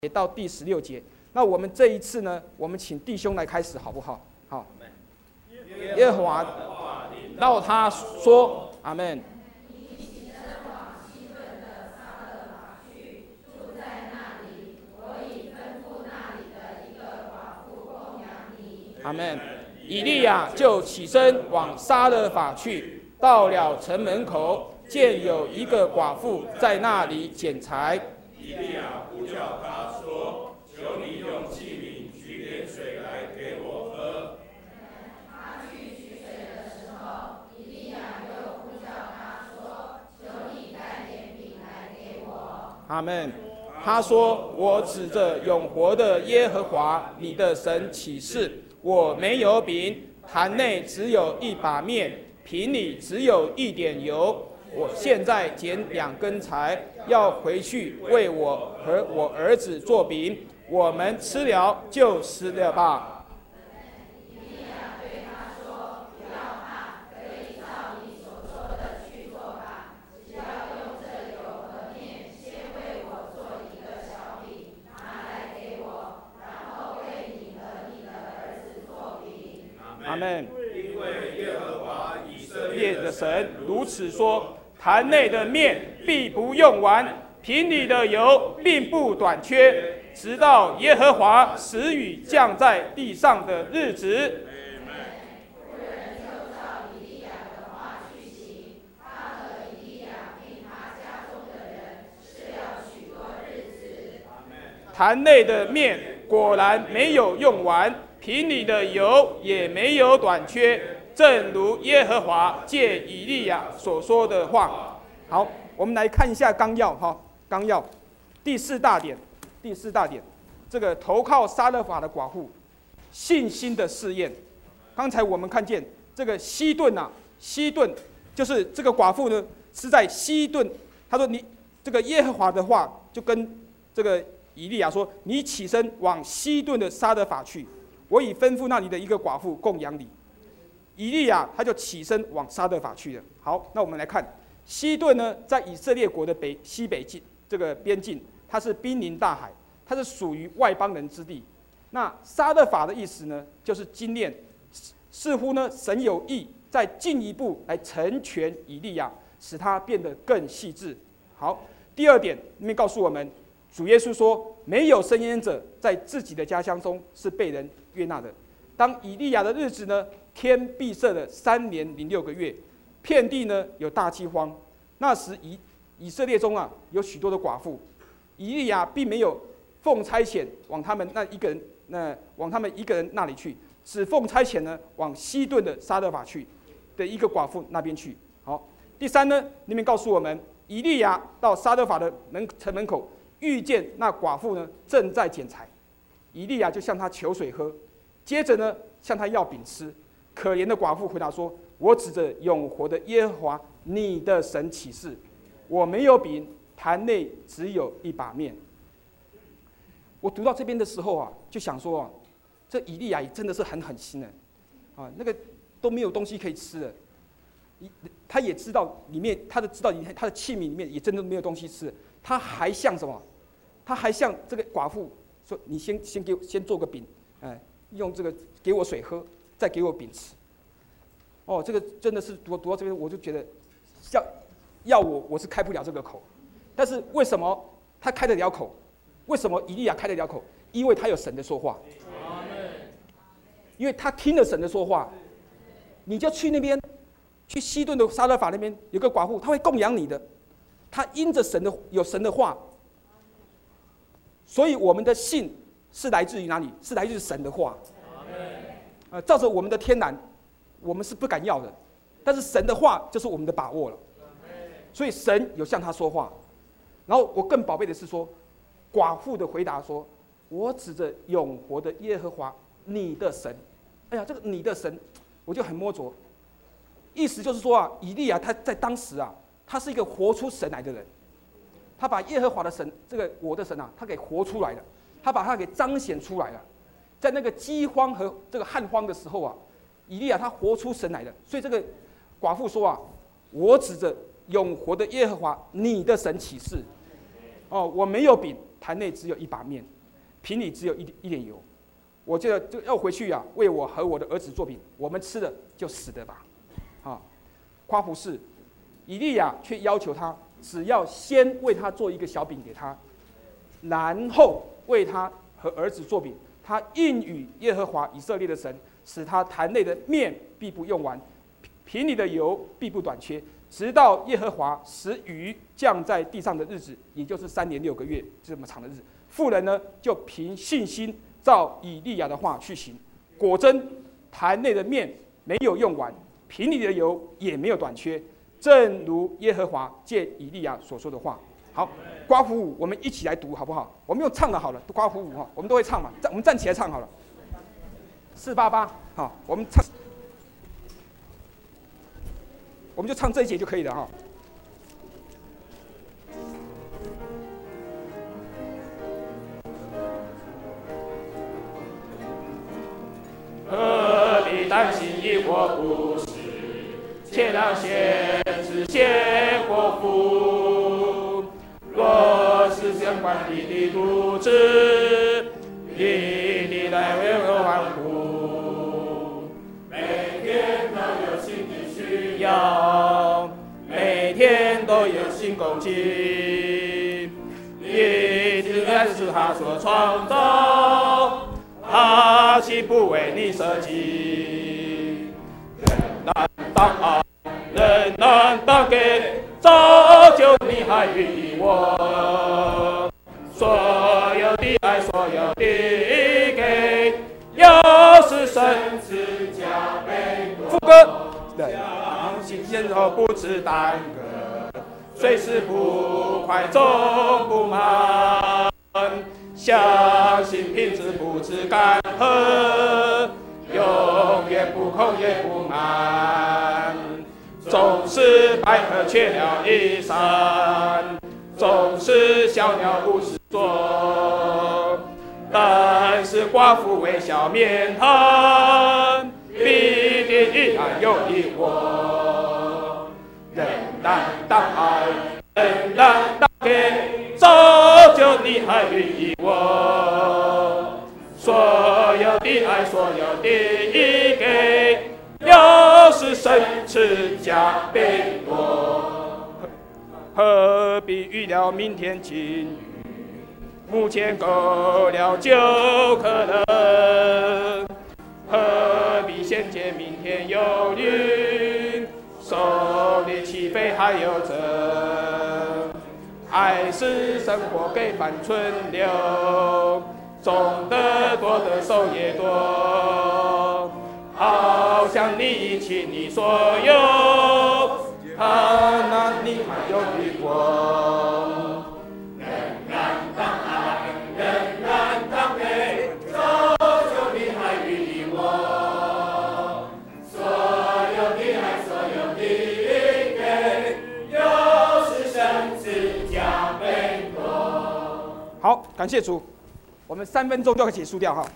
节到第16节。那我们这一次呢，我们请弟兄来开始，好不好？好。耶和华到他说：“阿门。”阿门。以利亚就起身往撒勒法去，到了城门口，见有一个寡妇在那里捡柴。 以利亚呼叫他说：“求你用器皿取点水来给我喝。” 他去取水的时候，以利亚又呼叫他说：“求你带点饼来给我。” 阿门。他说：“我指着永活的耶和华你的神起誓，我没有饼，坛内只有一把面，瓶里只有一点油。我现在捡2根柴，要回去为我和我儿子做饼，我们吃了就死了吧。”阿门。 因为耶和华以色列的神如此说：坛内的面必不用完，瓶里的油并不短缺，直到耶和华使雨降在地上的日子。坛内的面果然没有用完，瓶里的油也没有短缺，正如耶和华借以利亚所说的话。好，我们来看一下纲要哈，纲要第4大点，这个投靠撒勒法的寡妇，信心的试验。刚才我们看见这个西顿就是这个寡妇呢，是在西顿，他说你这个耶和华的话就跟这个以利亚说：“你起身往西顿的撒勒法去，我已吩咐那里的一个寡妇供养你。”以利亚他就起身往撒勒法去了。好，那我们来看西顿呢，在以色列国的西北境这个边境，它是濒临大海，它是属于外邦人之地。那撒勒法的意思呢，就是精炼，似乎呢神有意再进一步来成全以利亚，使他变得更细致。好，第2点里面告诉我们，主耶稣说，没有伸冤者在自己的家乡中是被人悦纳的。当以利亚的日子呢，天闭塞了3年0.6个月，遍地呢有大饥荒。那时以色列中有许多的寡妇，以利亚并没有奉差遣往他们一个人那里去，只奉差遣呢往西顿的撒勒法去的一个寡妇那边去。好，第3呢，里面告诉我们，以利亚到撒勒法的城门口，遇见那寡妇呢正在捡柴，以利亚就向她求水喝，接着呢向她要饼吃。可怜的寡妇回答说：“我指着永活的耶和华你的神起誓，我没有饼，坛内只有一把面。”我读到这边的时候就想说这以利亚也真的是很狠心那个都没有东西可以吃了，他也知道里面他的器皿里面也真的没有东西吃了，他还向什么？他还向这个寡妇说：“你先做个饼，用这个给我水喝，再给我饼吃。”这个真的是读到这边，我就觉得要我是开不了这个口。但是为什么他开得了口？为什么以利亚开得了口？因为他有神的说话，因为他听了神的说话。你就去那边，去西顿的撒勒法那边有个寡妇，他会供养你的。他因着有神的话，所以我们的信是来自于哪里？是来自于神的话。照着我们的天然，我们是不敢要的，但是神的话就是我们的把握了。所以神有向他说话。然后我更宝贝的是说，寡妇的回答说：“我指着永活的耶和华你的神。”哎呀，这个你的神，我就很摸着。意思就是说以利亚他在当时他是一个活出神来的人，他把耶和华的神，这个我的神他给活出来了，他把他给彰显出来了。在那个饥荒和这个旱荒的时候以利亚他活出神来了。所以这个寡妇说我指着永活的耶和华你的神起誓，我没有饼， 坛内只有一把面，瓶里只有一点油。我就要回去啊，为我和我的儿子做饼，我们吃了就死的吧。啊，夸父是，以利亚却要求他，只要先为他做一个小饼给他，然后为他和儿子做饼。他应允耶和华以色列的神，使他坛内的面必不用完，瓶里的油必不短缺，直到耶和华使雨降在地上的日子，也就是3年6个月这么长的日子。妇人呢，就凭信心照以利亚的话去行，果真坛内的面没有用完，瓶里的油也没有短缺，正如耶和华借以利亚所说的话。好，刮胡舞我们一起来读好不好？我们用唱的好了，刮胡舞哈，我们都会唱嘛，我们站起来唱好了。488，好，我们唱，我们就唱这一节就可以了哈。 何必担心一祸不是？且让先知先祸福。若是相关的独子，你来为我欢呼。每天都有新的需要，每天都有新攻击。你自然是他所创造，他岂不为你设计？人难当爱，人难当给。造就你还与我，所有的爱，所有的给，又是神赐加倍多。 副歌， 相信先后不知耽搁，随时不快终不慢，相信品质不知干涸，永远不空也不满。总是百合却了一山，总是小鸟不识做，但是寡妇微笑面谈，必定依然有你我。人难当爱，人难当给，造就你还与我。所有的爱，所有的意给，又是神赐加倍多，何必预料明天晴雨？目前够了就可能，何必先见明天有云？手里起飞还有着，爱是生活给反春流，种得多的收也多。好像你一起你所有，那你还有与我。人难当爱，人难当给，造就你还与我。所有的爱，所有的给，又是神赐加倍多。 好，感谢主，我们3分钟就可以结束掉哈。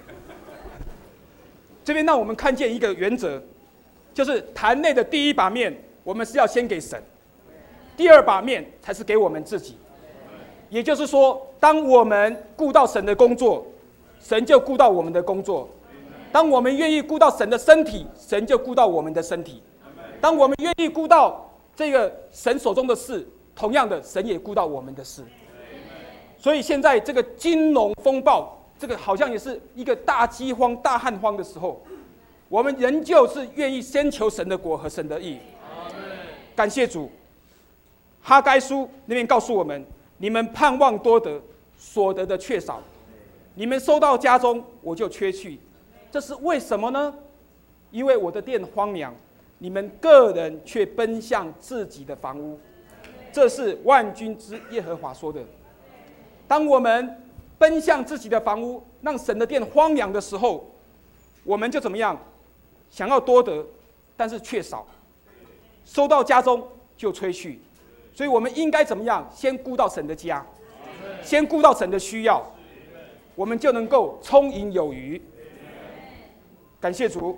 这边让我们看见一个原则，就是坛内的第一把面，我们是要先给神；第2把面才是给我们自己。也就是说，当我们顾到神的工作，神就顾到我们的工作；当我们愿意顾到神的身体，神就顾到我们的身体；当我们愿意顾到这个神手中的事，同样的，神也顾到我们的事。所以现在这个金融风暴，这个好像也是一个大饥荒、大旱荒的时候，我们仍旧是愿意先求神的国和神的义。感谢主。哈该书那边告诉我们：你们盼望多得，所得的却少；你们收到家中，我就缺去。这是为什么呢？因为我的殿荒凉，你们个人却奔向自己的房屋。这是万军之耶和华说的。当我们奔向自己的房屋，让神的殿荒凉的时候，我们就怎么样？想要多得，但是却少；收到家中就吹去。所以我们应该怎么样？先顾到神的家，先顾到神的需要，我们就能够充盈有余。感谢主。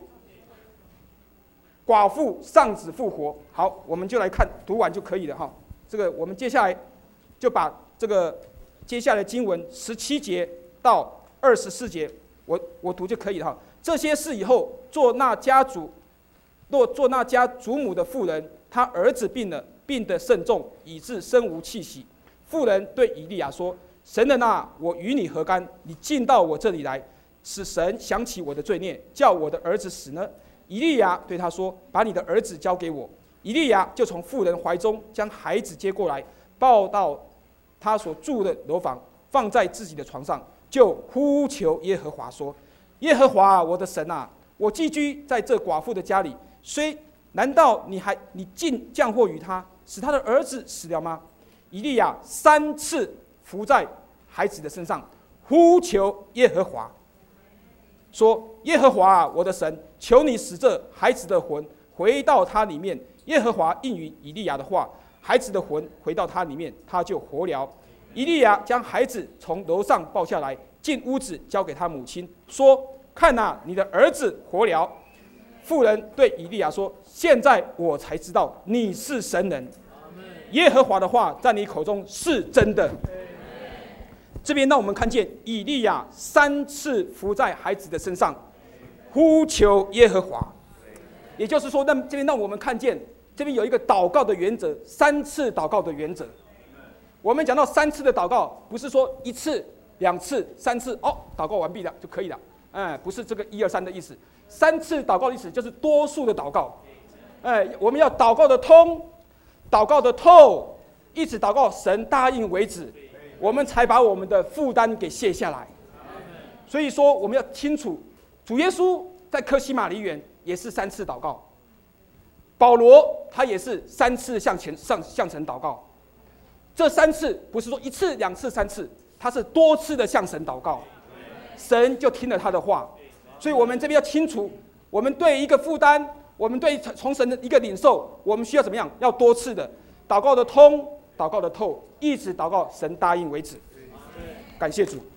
寡妇丧子复活，好，我们就来看，读完就可以了哈。这个我们接下来就把这个接下来经文17节到24节，我读就可以了哈。这些事以后，做那家祖母的妇人，她儿子病了，病得甚重，以致身无气息。妇人对以利亚说：“神人啊，我与你何干？你进到我这里来，使神想起我的罪孽，叫我的儿子死呢？”以利亚对他说：“把你的儿子交给我。”以利亚就从妇人怀中将孩子接过来，抱到他所住的楼房，放在自己的床上，就呼求耶和华说：“耶和华我的神啊，我寄居在这寡妇的家里，难道你竟降祸于他，使他的儿子死了吗？”以利亚3次伏在孩子的身上，呼求耶和华，说：“耶和华啊，我的神，求你使这孩子的魂回到他里面。”耶和华应允以利亚的话，孩子的魂回到他里面，他就活了。以利亚将孩子从楼上抱下来，进屋子交给他母亲，说：“看哪，你的儿子活了。”妇人对以利亚说：“现在我才知道你是神人，耶和华的话在你口中是真的。”这边让我们看见以利亚3次伏在孩子的身上，呼求耶和华。也就是说，这边让我们看见，这边有一个祷告的原则，3次祷告的原则。我们讲到3次的祷告，不是说1次、2次、3次，祷告完毕了就可以了。不是这个1、2、3的意思。3次祷告的意思就是多数的祷告。我们要祷告的通，祷告的透，一直祷告神答应为止，我们才把我们的负担给卸下来。所以说，我们要清楚，主耶稣在客西马尼园也是3次祷告，保罗他也是3次向神祷告。这3次不是说1次、2次、3次，他是多次的向神祷告，神就听了他的话。所以我们这边要清楚，我们对一个负担，我们对从神的一个领受，我们需要怎么样？要多次的祷告的通，祷告的透，一直祷告神答应为止。感谢主。